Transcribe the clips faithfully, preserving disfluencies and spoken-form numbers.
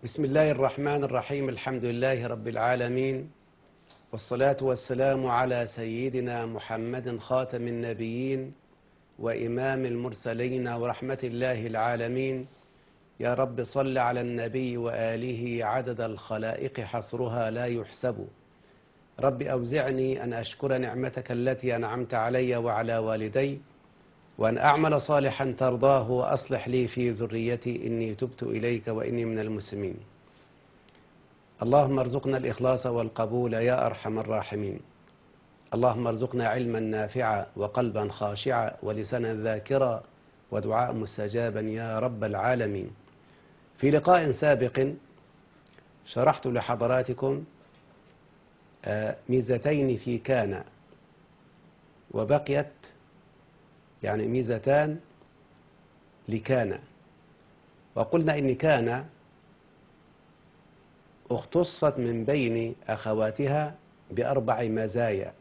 بسم الله الرحمن الرحيم. الحمد لله رب العالمين، والصلاة والسلام على سيدنا محمد خاتم النبيين وإمام المرسلين ورحمة الله العالمين. يا رب صل على النبي وآله عدد الخلائق حصرها لا يحسب. رب أوزعني أن أشكر نعمتك التي أنعمت علي وعلى والدي، وأن أعمل صالحا ترضاه، وأصلح لي في ذريتي إني تبت إليك وإني من المسلمين. اللهم ارزقنا الإخلاص والقبول يا أرحم الراحمين. اللهم ارزقنا علما نافعا وقلبا خاشعا ولسانا ذاكرا ودعاء مستجابا يا رب العالمين. في لقاء سابق شرحت لحضراتكم ميزتين في كان، وبقيت يعني ميزتان لكان. وقلنا إن كان اختصت من بين أخواتها بأربع مزايا،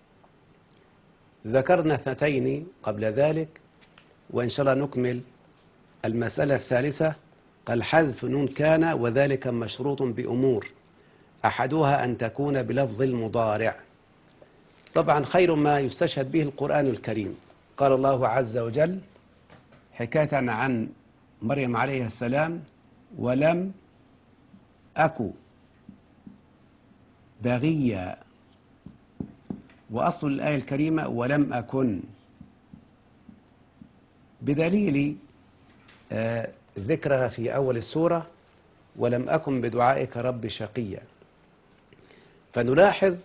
ذكرنا اثنتين قبل ذلك، وإن شاء الله نكمل المسألة الثالثة. قال حذف نون كان وذلك مشروط بأمور، أحدها أن تكون بلفظ المضارع. طبعا خير ما يستشهد به القرآن الكريم. قال الله عز وجل حكاية عن مريم عليه السلام: ولم أكو بغيا. وأصل الآية الكريمة ولم أكن، بدليل آه ذكرها في أول السورة: ولم أكن بدعائك رب شقيا. فنلاحظ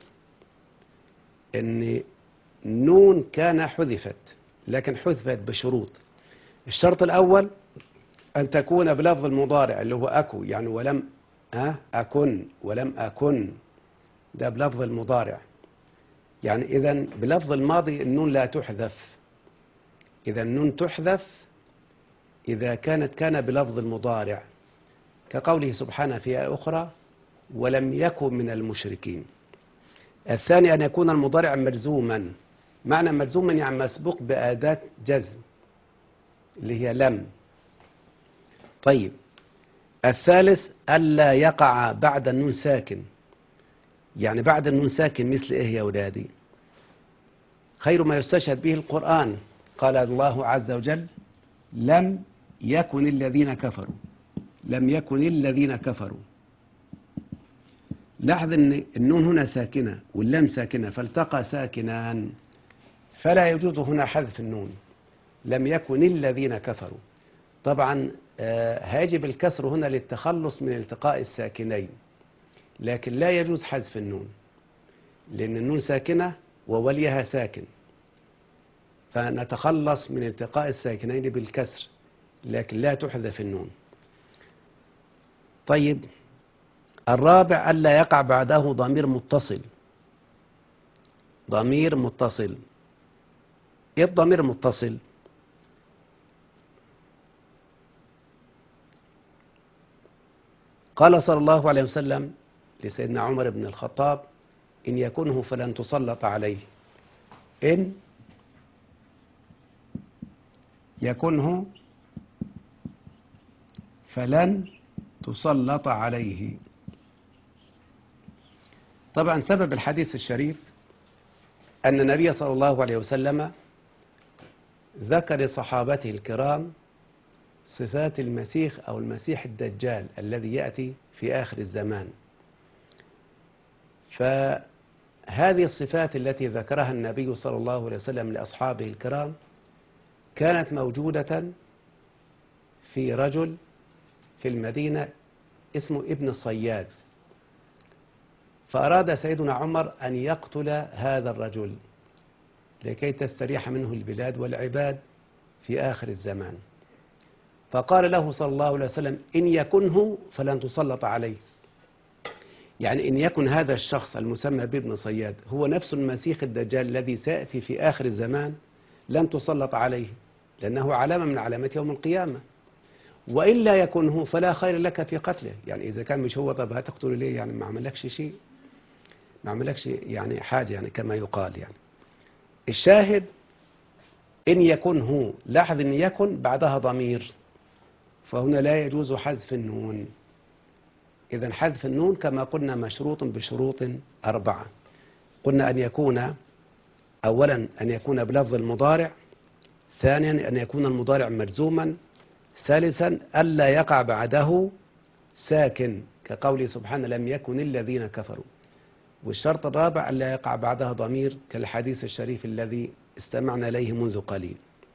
أن نون كان حذفت، لكن حذفت بشروط. الشرط الأول أن تكون بلفظ المضارع اللي هو أكو، يعني ولم أكن، ولم أكن ده بلفظ المضارع. يعني إذن بلفظ الماضي النون لا تحذف. إذا النون تحذف إذا كانت كان بلفظ المضارع، كقوله سبحانه في آية أخرى: ولم يكن من المشركين. الثاني أن يكون المضارع مجزوما. معنى مجزوما يعني مسبوق بأداة جزم اللي هي لم. طيب، الثالث ألا يقع بعد النون ساكن. يعني بعد النون ساكن مثل إيه يا أولادي؟ خير ما يستشهد به القرآن. قال الله عز وجل: لم يكن الذين كفروا. لم يكن الذين كفروا. لاحظ أن النون هنا ساكنة واللام ساكنة، فالتقى ساكنان، فلا يجوز هنا حذف النون. لم يكن الذين كفروا. طبعا هيجب الكسر هنا للتخلص من التقاء الساكنين، لكن لا يجوز حذف النون، لأن النون ساكنة ووليها ساكن، فنتخلص من التقاء الساكنين بالكسر، لكن لا تحذف النون. طيب، الرابع ألا يقع بعده ضمير متصل. ضمير متصل. إيه الضمير المتصل؟ قال صلى الله عليه وسلم لسيدنا عمر بن الخطاب: إن يكنه فلن تسلط عليه. إن يكنه فلن تسلط عليه. طبعا سبب الحديث الشريف أن النبي صلى الله عليه وسلم ذكر لصحابته الكرام صفات المسيح أو المسيح الدجال الذي يأتي في آخر الزمان. فهذه الصفات التي ذكرها النبي صلى الله عليه وسلم لأصحابه الكرام كانت موجودة في رجل في المدينة اسمه ابن صياد. فأراد سيدنا عمر أن يقتل هذا الرجل لكي تستريح منه البلاد والعباد في آخر الزمان. فقال له صلى الله عليه وسلم: إن يكنه فلن تسلط عليه. يعني إن يكن هذا الشخص المسمى بابن صياد هو نفس المسيح الدجال الذي سيأتي في آخر الزمان لن تسلط عليه، لأنه علامة من علامات يوم القيامة. وإلا يكنه فلا خير لك في قتله. يعني إذا كان مش هو، طب هتقتله ليه؟ يعني ما عملكش شيء، ما عملكش يعني حاجة، يعني كما يقال. يعني الشاهد إن يكنه، لاحظ إن يكن بعدها ضمير، فهنا لا يجوز حذف النون. إذا حذف النون كما قلنا مشروط بشروط أربعة. قلنا أن يكون أولا أن يكون بلفظ المضارع، ثانيا أن يكون المضارع مجزوما، ثالثا ألا يقع بعده ساكن كقوله سبحانه لم يكن الذين كفروا، والشرط الرابع ألا يقع بعدها ضمير كالحديث الشريف الذي استمعنا إليه منذ قليل.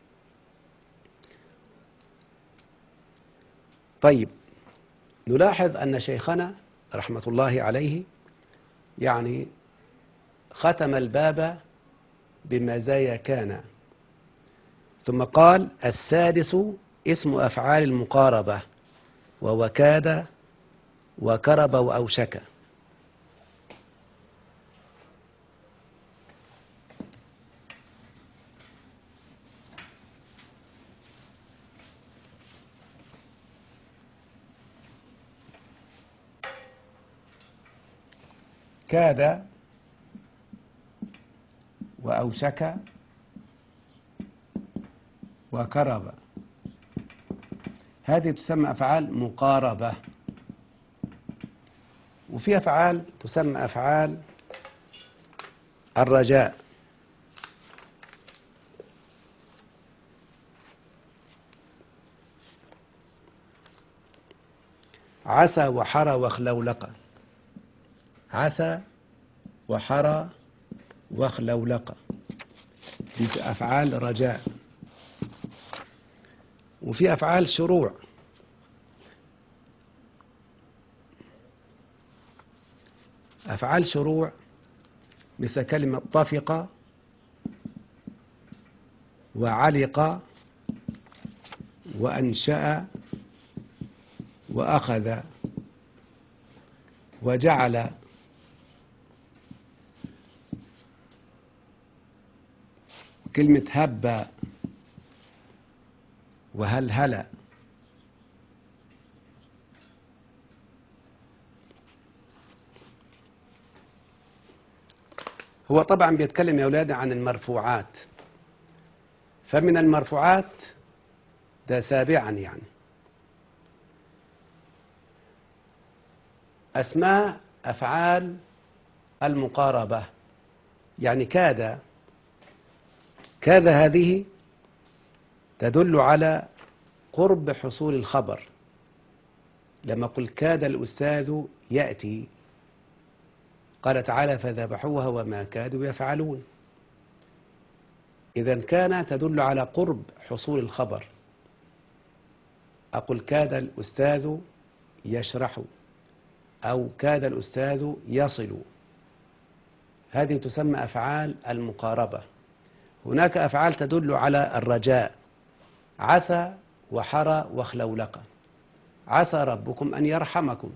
طيب، نلاحظ أن شيخنا رحمة الله عليه يعني ختم الباب بمزايا كان، ثم قال السادس اسم أفعال المقاربة ووكاد وكرب وأوشك. كاد وأوشك وكرب، هذه تسمى أفعال مقاربة. وفي أفعال تسمى أفعال الرجاء. عسى وحرى وخلولق، عسى وحرى وخلولق دي أفعال رجاء. وفي أفعال شروع، أفعال شروع مثل كلمة طفق وعلق وأنشأ وأخذ وجعل. كلمة هب وهلهل. هو طبعا بيتكلم يا أولاد عن المرفوعات، فمن المرفوعات ده سابعا يعني أسماء أفعال المقاربة، يعني كاد. كاد هذه تدل على قرب حصول الخبر، لما قل كاد الأستاذ يأتي قال تعالى فذبحوها وما كادوا يفعلون. إذا كان تدل على قرب حصول الخبر. أقول كاد الأستاذ يشرح أو كاد الأستاذ يصل، هذه تسمى أفعال المقاربة. هناك أفعال تدل على الرجاء، عسى وحرى وخلولق. عسى ربكم أن يرحمكم،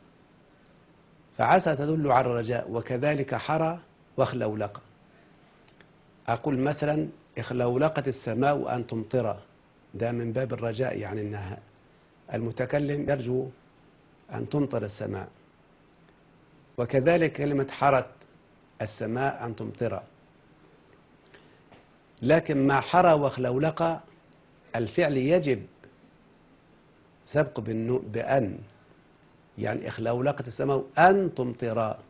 فعسى تدل على الرجاء، وكذلك حرى وخلولق. أقول مثلا اخلولقت السماء أن تمطر، ده من باب الرجاء، يعني أنها المتكلم يرجو أن تمطر السماء. وكذلك كلمة حرت السماء أن تمطر. لكن مع حرى وخلولق الفعل يجب سبق بأن، يعني اخلولقت السماء أن تمطر.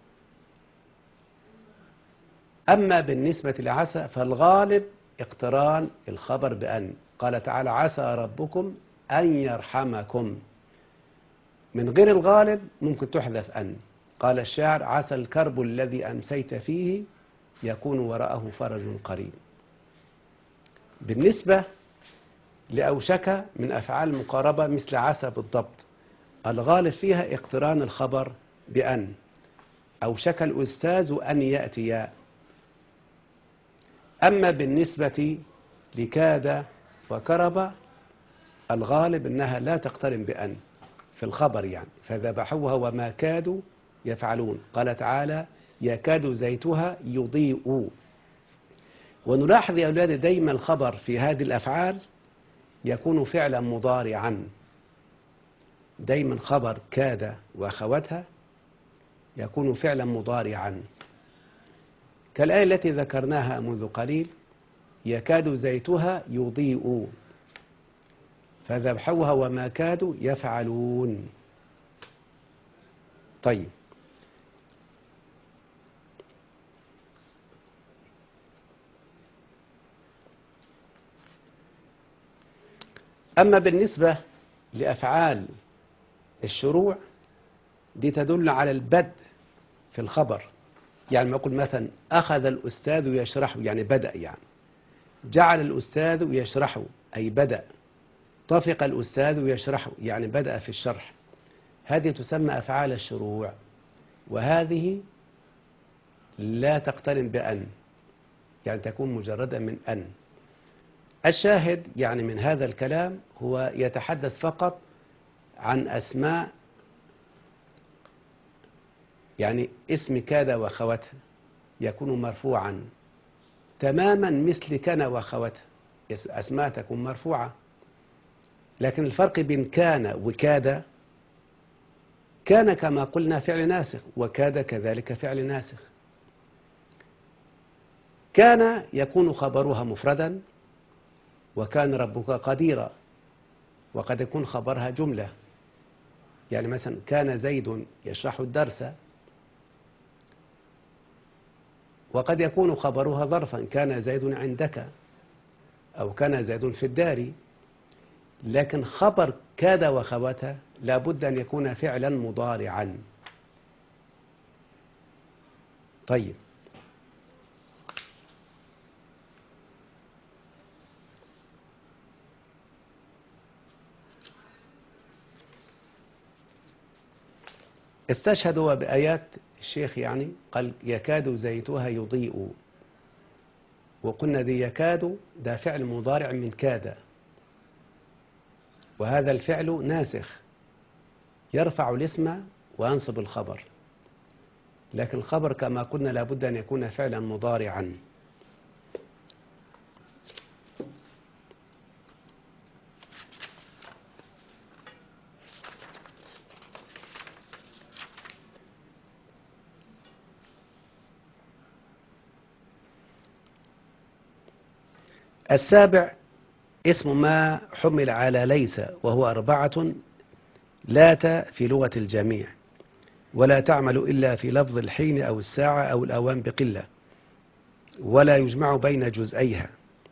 أما بالنسبة لعسى فالغالب اقتران الخبر بأن، قال تعالى عسى ربكم أن يرحمكم. من غير الغالب ممكن تحذف أن، قال الشاعر عسى الكرب الذي أمسيت فيه يكون وراءه فرج قريب. بالنسبة لأوشك من أفعال المقاربة مثل عسى بالضبط، الغالب فيها اقتران الخبر بأن، أوشك الأستاذ أن يأتي. أما بالنسبة لكاد وكرب الغالب أنها لا تقترن بأن في الخبر، يعني فذبحوها وما كادوا يفعلون. قال تعالى يكاد زيتها يضيء. ونلاحظ يا أولاد دايما الخبر في هذه الأفعال يكون فعلا مضارعا، دايما خبر كاد وأخواتها يكون فعلا مضارعا، كالآية التي ذكرناها منذ قليل يكاد زيتها يضيء فذبحوها وما كادوا يفعلون. طيب، أما بالنسبة لأفعال الشروع دي تدل على البدء في الخبر. يعني ما أقول مثلا أخذ الأستاذ يشرح، يعني بدأ، يعني جعل الأستاذ يشرح أي بدأ، طفق الأستاذ يشرح يعني بدأ في الشرح. هذه تسمى أفعال الشروع، وهذه لا تقترن بأن، يعني تكون مجردة من أن. الشاهد يعني من هذا الكلام هو يتحدث فقط عن أسماء، يعني اسم كاد وأخواتها يكون مرفوعا تماما مثل كان وأخواتها، أسماء تكون مرفوعة. لكن الفرق بين كان وكاد، كان كما قلنا فعل ناسخ، وكاد كذلك فعل ناسخ. كان يكون خبرها مفردا، وكان ربك قديرا، وقد يكون خبرها جملة. يعني مثلا كان زيد يشرح الدرس، وقد يكون خبرها ظرفا، كان زيد عندك، أو كان زيد في الدار. لكن خبر كاد وخواتها لابد أن يكون فعلا مضارعا. طيب، استشهد هو بآيات الشيخ، يعني قال يكاد زيتها يضيء، وقلنا ذي يكاد ده فعل مضارع من كاد، وهذا الفعل ناسخ يرفع الاسم وينصب الخبر. لكن الخبر كما قلنا لابد أن يكون فعلا مضارعا. السابع اسم ما حمل على ليس، وهو أربعة لات في لغة الجميع، ولا تعمل إلا في لفظ الحين أو الساعة أو الأوان بقلة، ولا يجمع بين جزئيها.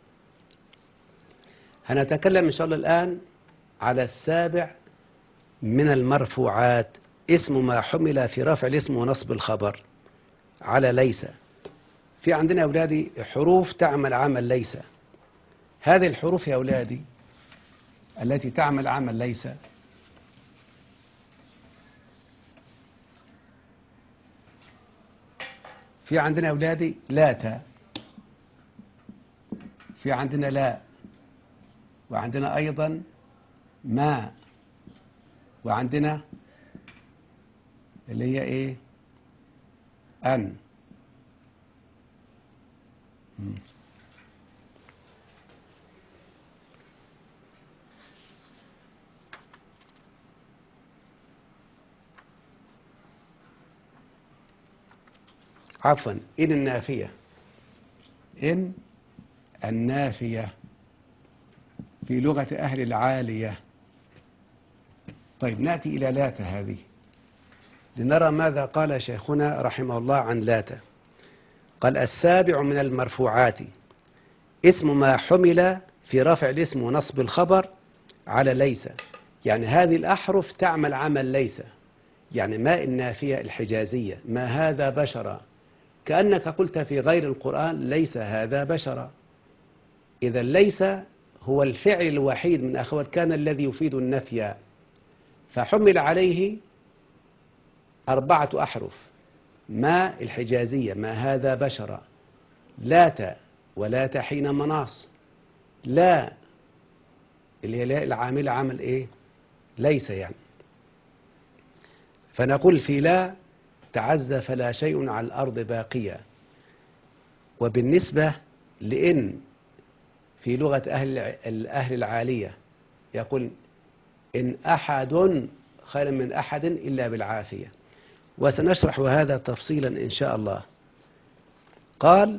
هنتكلم إن شاء الله الآن على السابع من المرفوعات، اسم ما حمل في رفع الاسم ونصب الخبر على ليس. في عندنا يا أولادي حروف تعمل عمل ليس. هذه الحروف يا أولادي التي تعمل عمل ليس في عندنا يا أولادي لاتا، في عندنا لا، وعندنا أيضا ما، وعندنا اللي هي إيه أن. مم. عفوا، إن النافية، إن النافية في لغة أهل العالية. طيب، نأتي إلى لات هذه لنرى ماذا قال شيخنا رحمه الله عن لات. قال السابع من المرفوعات اسم ما حمل في رفع الاسم ونصب الخبر على ليس. يعني هذه الأحرف تعمل عمل ليس. يعني ما النافية الحجازية، ما هذا بشرا، كأنك قلت في غير القرآن ليس هذا بشرا. إذا ليس هو الفعل الوحيد من أخوات كان الذي يفيد النفي، فحمل عليه أربعة أحرف: ما الحجازية، ما هذا بشرا، لات ولات حين مناص، لا اللي هي لا العاملة عمل إيه ليس يعني. فنقول في لا تعز فلا شيء على الأرض باقية. وبالنسبة لإن في لغة أهل الأهل العالية يقول إن أحد خير من أحد إلا بالعافية، وسنشرح هذا تفصيلا إن شاء الله. قال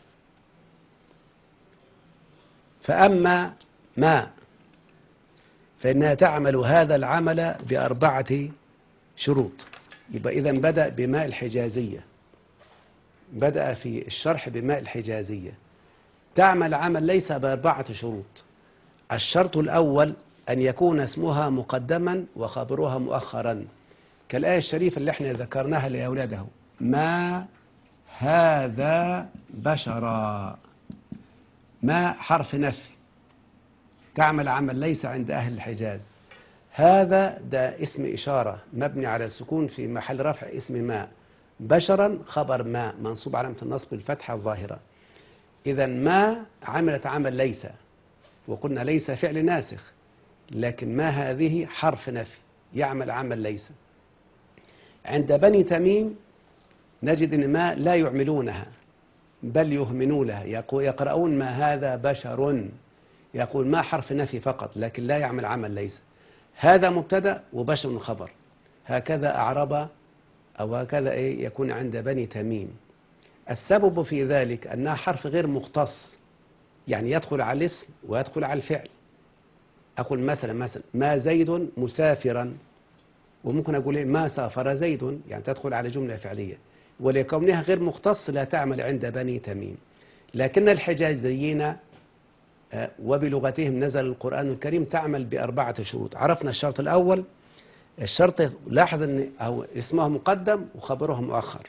فأما ما فإنها تعمل هذا العمل بأربعة شروط. يبقى إذا بدأ بماء الحجازية، بدأ في الشرح بماء الحجازية، تعمل عمل ليس بأربعة شروط. الشرط الأول أن يكون اسمها مقدما وخبرها مؤخرا، كالآية الشريفة اللي احنا ذكرناها لأولاده: ما هذا بشرا. ما حرف نفي، تعمل عمل ليس عند أهل الحجاز. هذا ده اسم إشارة مبني على السكون في محل رفع اسم ما. بشرا خبر ما منصوب علامة النصب الفتحة الظاهرة. إذا ما عملت عمل ليس، وقلنا ليس فعل ناسخ، لكن ما هذه حرف نفي يعمل عمل ليس. عند بني تميم نجد أن ما لا يعملونها بل يهملونها، يقرؤون ما هذا بشر، يقول ما حرف نفي فقط لكن لا يعمل عمل ليس. هذا مبتدأ وبشر خبر. هكذا أعرب أو هكذا إيه يكون عند بني تميم. السبب في ذلك أنها حرف غير مختص، يعني يدخل على الاسم ويدخل على الفعل. أقول مثلا مثلا ما زيد مسافرا، وممكن أقول إيه ما سافر زيد، يعني تدخل على جملة فعلية. ولكونها غير مختص لا تعمل عند بني تميم. لكن الحجازيين وبلغتهم نزل القرآن الكريم تعمل بأربعة شروط. عرفنا الشرط الأول، الشرط لاحظ أن أو اسمها مقدم وخبرها مؤخر.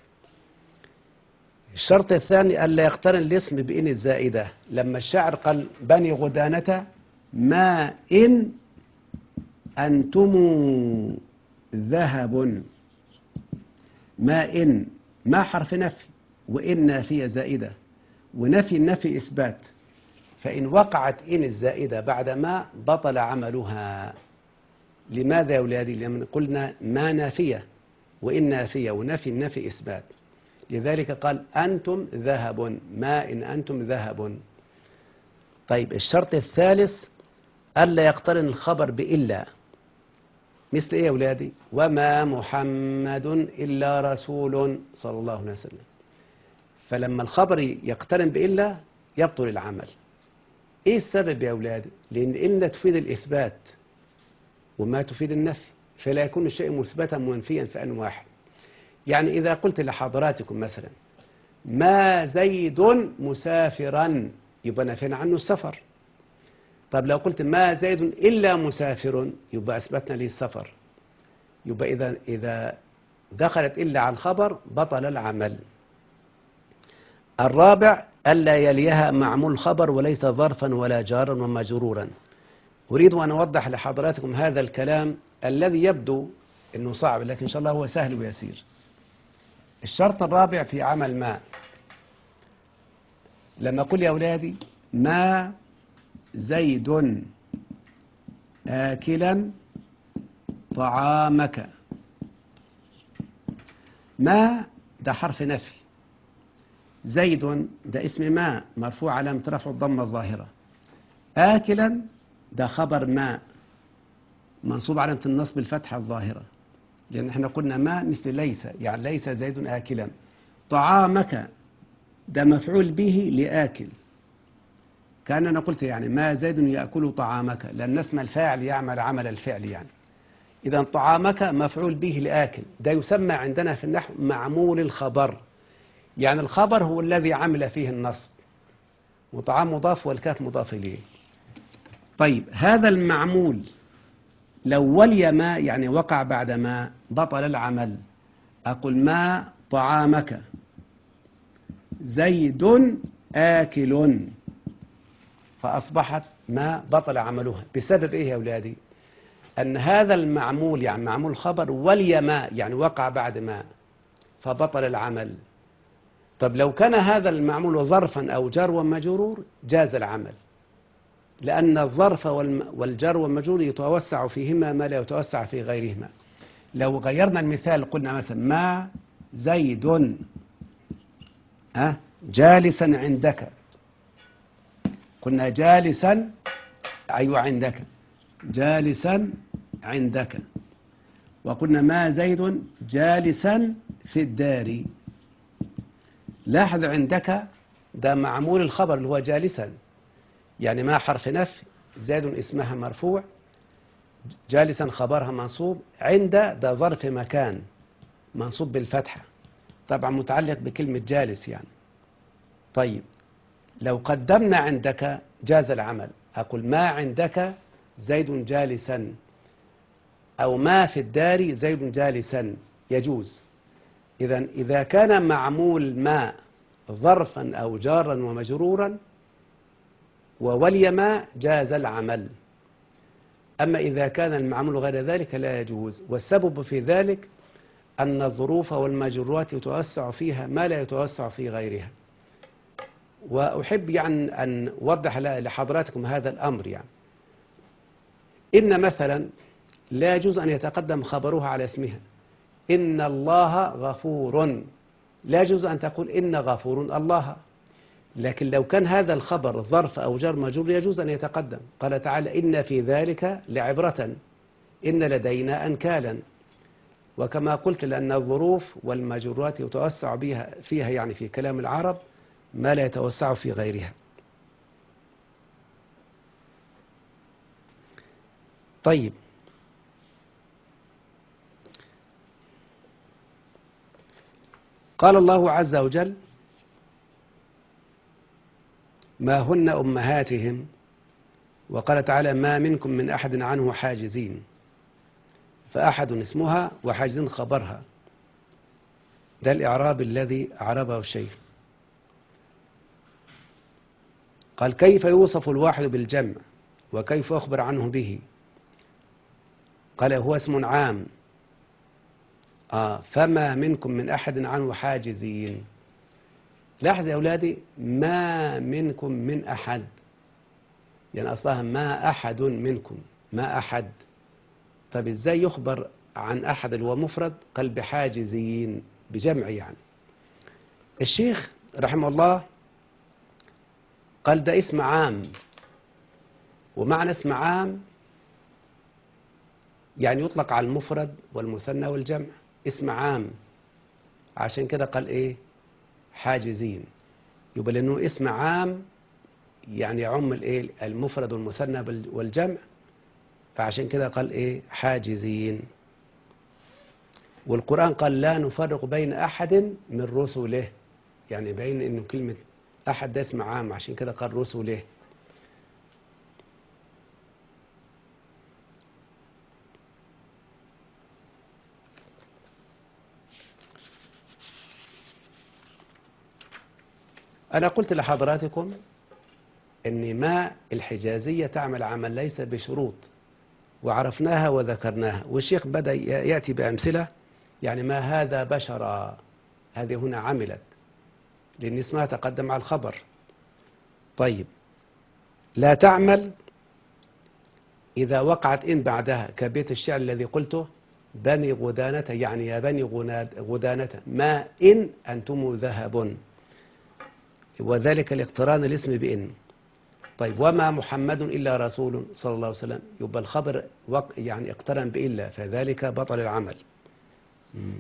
الشرط الثاني ألا يقترن الاسم بإن الزائدة. لما الشاعر قال بني غدانة ما إن أنتم ذهب، ما إن ما حرف نفي، وإن نافية زائدة، ونفي النفي إثبات. فإن وقعت إن الزائدة بعد ما بطل عملها. لماذا يا أولادي؟ لأن قلنا ما نافية وإن نافية، ونفي النفي إثبات. لذلك قال أنتم ذهب، ما إن أنتم ذهب. طيب الشرط الثالث ألا يقترن الخبر بإلا. مثل إيه يا أولادي؟ وما محمد إلا رسول صلى الله عليه وسلم. فلما الخبر يقترن بإلا يبطل العمل. إيه السبب يا أولادي؟ لأن إن تفيد الإثبات وما تفيد النفي، فلا يكون الشيء مثبتا منفيا في آن واحد. يعني إذا قلت لحضراتكم مثلا ما زيد مسافرا، يبقى نفينا عنه السفر. طب لو قلت ما زيد إلا مسافر، يبقى أثبتنا ليه السفر. يبقى إذا إذا دخلت إلا على الخبر بطل العمل. الرابع ألا يليها معمول خبر وليس ظرفا ولا جارا ومجرورا. أريد أن أوضح لحضراتكم هذا الكلام الذي يبدو أنه صعب، لكن إن شاء الله هو سهل ويسير. الشرط الرابع في عمل ما، لما أقول يا أولادي ما زيد آكلا طعامك، ما ده حرف نفي، زيد ده اسم ما مرفوع علامة رفع الضمة الظاهرة، آكلا ده خبر ما منصوب علامة النصب الفتحة الظاهرة، لأن احنا قلنا ما مثل ليس، يعني ليس زيد آكلا. طعامك ده مفعول به لآكل، كأننا قلت يعني ما زيد يأكل طعامك، لأن اسم الفاعل يعمل عمل الفعل يعني. إذا طعامك مفعول به لآكل، ده يسمى عندنا في النحو معمول الخبر، يعني الخبر هو الذي عمل فيه النصب، وطعام مضاف والكاف مضاف إليه. طيب هذا المعمول لو ولي ما يعني وقع بعد ما بطل العمل. أقول ما طعامك زيد آكل، فأصبحت ما بطل عملها. بسبب إيه يا أولادي؟ أن هذا المعمول يعني معمول خبر ولي ما يعني وقع بعد ما فبطل العمل. طب لو كان هذا المعمول ظرفا أو جر ومجرور جاز العمل، لأن الظرف والجر والمجرور يتوسع فيهما ما لا يتوسع في غيرهما. لو غيرنا المثال قلنا مثلا ما زيد أه جالسا عندك، قلنا جالسا أيوة عندك، جالسا عندك. وقلنا ما زيد جالسا في الدار. لاحظ عندك ده معمول الخبر اللي هو جالسا، يعني ما حرف نفي، زيد اسمها مرفوع، جالسا خبرها منصوب، عند ده ظرف مكان منصوب بالفتحة، طبعا متعلق بكلمة جالس يعني. طيب لو قدمنا عندك جاز العمل، أقول ما عندك زيد جالسا، أو ما في الدار زيد جالسا، يجوز. إذا إذا كان معمول ما ظرفا أو جارا ومجرورا وولي ما جاز العمل، أما إذا كان المعمول غير ذلك لا يجوز. والسبب في ذلك أن الظروف والمجرورات يتوسع فيها ما لا يتوسع في غيرها. وأحب يعني أن أوضح لحضراتكم هذا الأمر. يعني إن مثلا لا يجوز أن يتقدم خبرها على اسمها، إن الله غفور، لا يجوز أن تقول إن غفور الله. لكن لو كان هذا الخبر ظرف أو جر مجرور يجوز أن يتقدم. قال تعالى إن في ذلك لعبرة، إن لدينا أنكالا. وكما قلت لأن الظروف والمجرورات يتوسع بها فيها يعني في كلام العرب ما لا يتوسع في غيرها. طيب قال الله عز وجل ما هن أمهاتهم، وقال تعالى ما منكم من أحد عنه حاجزين، فأحد اسمها وحاجز خبرها. ده الإعراب الذي أعربه الشيخ. قال كيف يوصف الواحد بالجمع وكيف أخبر عنه به؟ قال هو اسم عام. آه فما منكم من أحد عنه حاجزين. لاحظ يا أولادي ما منكم من أحد، يعني أصلها ما أحد منكم، ما أحد. طب إزاي يخبر عن أحد اللي هو مفرد؟ قال بحاجزين بجمع. يعني الشيخ رحمه الله قال ده اسم عام، ومعنى اسم عام يعني يطلق على المفرد والمثنى والجمع، اسم عام. عشان كده قال ايه حاجزين، يبقى لأنه اسم عام يعني يعم الايه المفرد والمثنى والجمع، فعشان كده قال ايه حاجزين. والقرآن قال لا نفرق بين أحد من رسله، يعني بين انه كلمة أحد ده اسم عام، عشان كده قال رسله. أنا قلت لحضراتكم أن ما الحجازية تعمل عمل ليس بشروط، وعرفناها وذكرناها، والشيخ بدأ يأتي بأمثلة. يعني ما هذا بشرا، هذه هنا عملت لأن اسمها تقدم على الخبر. طيب لا تعمل إذا وقعت إن بعدها، كبيت الشعر الذي قلته بني غدانة، يعني يا بني غدانة ما إن أنتم ذهب، وذلك لاقتران الاسم بإن. طيب وما محمد إلا رسول صلى الله عليه وسلم، يبقى الخبر يعني اقترن بإلا، فذلك بطل العمل. مم.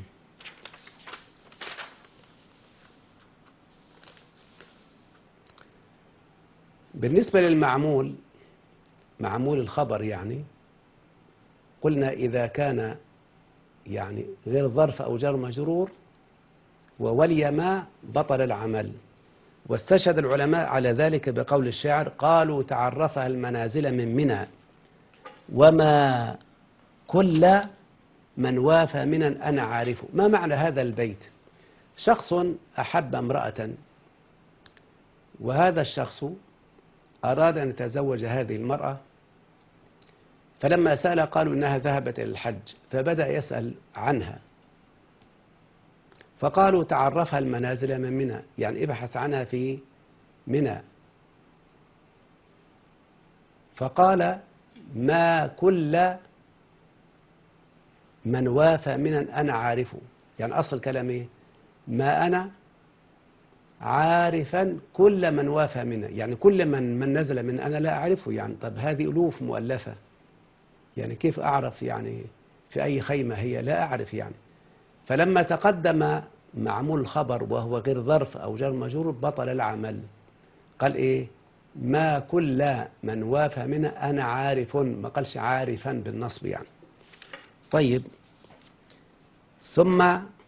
بالنسبة للمعمول، معمول الخبر يعني قلنا إذا كان يعني غير ظرف أو جر مجرور وولي ما بطل العمل. واستشهد العلماء على ذلك بقول الشاعر قالوا تعرفها المنازل من منى، وما كل من وافى منا أنا عارفه. ما معنى هذا البيت؟ شخص أحب امرأة، وهذا الشخص أراد أن يتزوج هذه المرأة، فلما سأل قالوا إنها ذهبت إلى الحج، فبدأ يسأل عنها، فقالوا تعرفها المنازل من منى، يعني ابحث عنها في منى. فقال ما كل من وافى منا أنا عارفه، يعني أصل الكلام إيه؟ ما أنا عارفا كل من وافى منا، يعني كل من من نزل من أنا لا أعرفه. يعني طب هذه ألوف مؤلفة، يعني كيف أعرف يعني في أي خيمة هي؟ لا أعرف يعني. فلما تقدم معمول الخبر وهو غير ظرف أو جر مجرور بطل العمل. قال إيه ما كل من وافى منها أنا عارف، ما قالش عارفا بالنصب يعني. طيب، ثم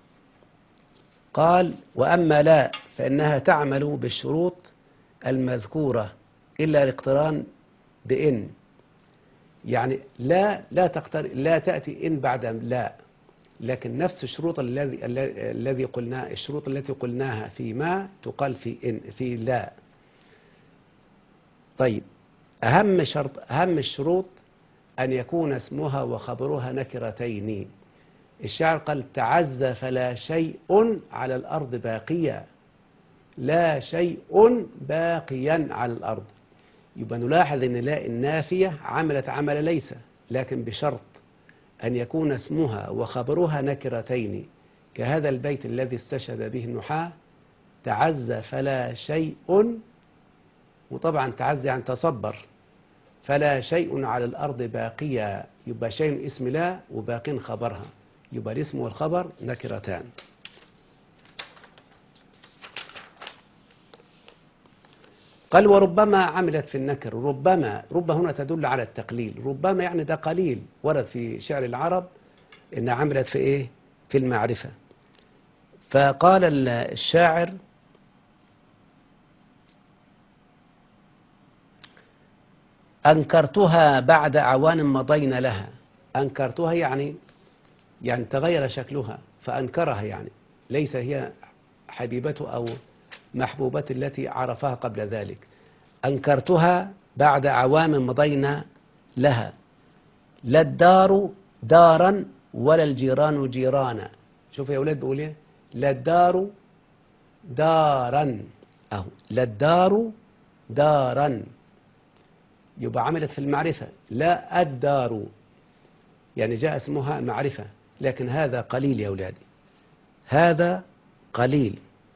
قال وأما لا فإنها تعمل بالشروط المذكورة إلا الاقتران بإن، يعني لا لا تقتر لا تأتي إن بعد لا، لكن نفس الشروط الذي الذي قلنا الشروط التي قلناها في ما تقال في إن في لا. طيب، أهم شرط أهم الشروط أن يكون اسمها وخبرها نكرتين. الشاعر قال تعز فلا شيء على الأرض باقيا، لا شيء باقيا على الأرض. يبقى نلاحظ أن لا النافية عملت عمل ليس، لكن بشرط أن يكون اسمها وخبرها نكرتين، كهذا البيت الذي استشهد به النحاة تعز فلا شيء، وطبعا تعز يعني تصبر، فلا شيء على الأرض باقيا، يبقى شيء اسم لا وباقين خبرها، يبقى الاسم والخبر نكرتان. قال وربما عملت في النكر. ربما رب هنا تدل على التقليل، ربما يعني ده قليل، ورد في شعر العرب إن عملت في إيه؟ في المعرفة. فقال الشاعر أنكرتها بعد أعوان مضين لها. أنكرتها يعني يعني تغير شكلها فأنكرها، يعني ليس هي حبيبته أو محبوبته التي عرفها قبل ذلك. أنكرتها بعد أعوام مضين لها، لا الدار دارا ولا الجيران جيرانا. شوف يا أولاد بيقول إيه؟ لا الدار دارا، أهو لا الدار دارا، يبقى عملت في المعرفة. لا الدار يعني جاء اسمها معرفة، لكن هذا قليل يا أولادي، هذا قليل.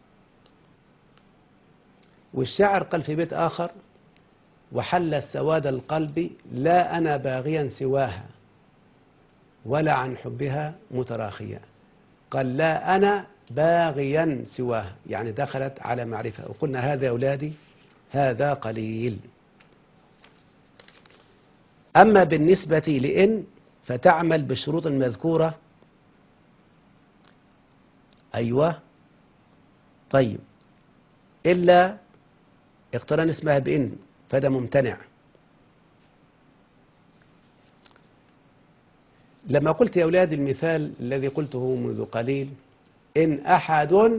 والشاعر قال في بيت آخر وحل السواد القلب لا أنا باغيا سواها ولا عن حبها متراخيا. قال لا أنا باغيا سواها، يعني دخلت على معرفة، وقلنا هذا يا أولادي هذا قليل. أما بالنسبة لإن فتعمل بالشروط المذكورة. أيوة، طيب، إلا اقتران اسمها بإن فده ممتنع. لما قلت يا أولاد المثال الذي قلته منذ قليل، إن أحد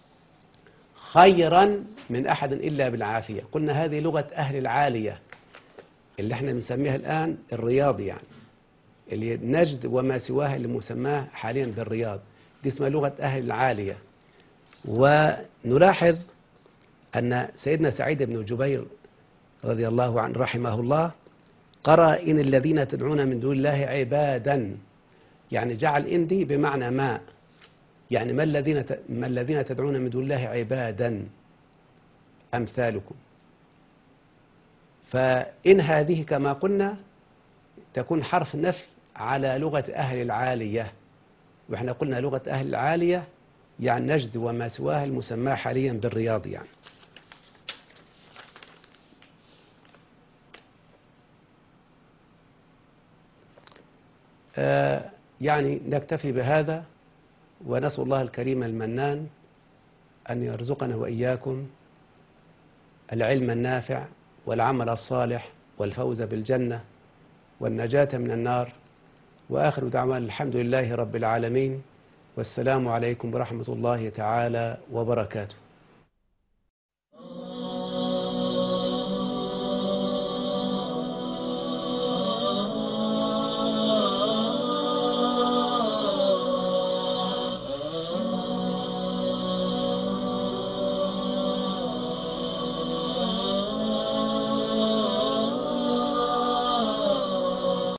خيرا من أحد إلا بالعافية، قلنا هذه لغة أهل العالية اللي احنا بنسميها الآن الرياض، يعني اللي نجد وما سواها اللي مسماه حاليا بالرياض، دي اسمها لغة أهل العالية. ونلاحظ أن سيدنا سعيد بن جبير رضي الله عنه رحمه الله قرأ إن الذين تدعون من دون الله عبادا، يعني جعل إن دي بمعنى ما، يعني ما الذين ما الذين تدعون من دون الله عبادا أمثالكم. فإن هذه كما قلنا تكون حرف نفي على لغة أهل العالية، وإحنا قلنا لغة أهل العالية يعني نجد وما سواها المسمى حاليا بالرياض يعني. آه يعني نكتفي بهذا، ونسأل الله الكريم المنان أن يرزقنا وإياكم العلم النافع والعمل الصالح والفوز بالجنة والنجاة من النار. وآخر دعوانا الحمد لله رب العالمين، والسلام عليكم ورحمة الله تعالى وبركاته.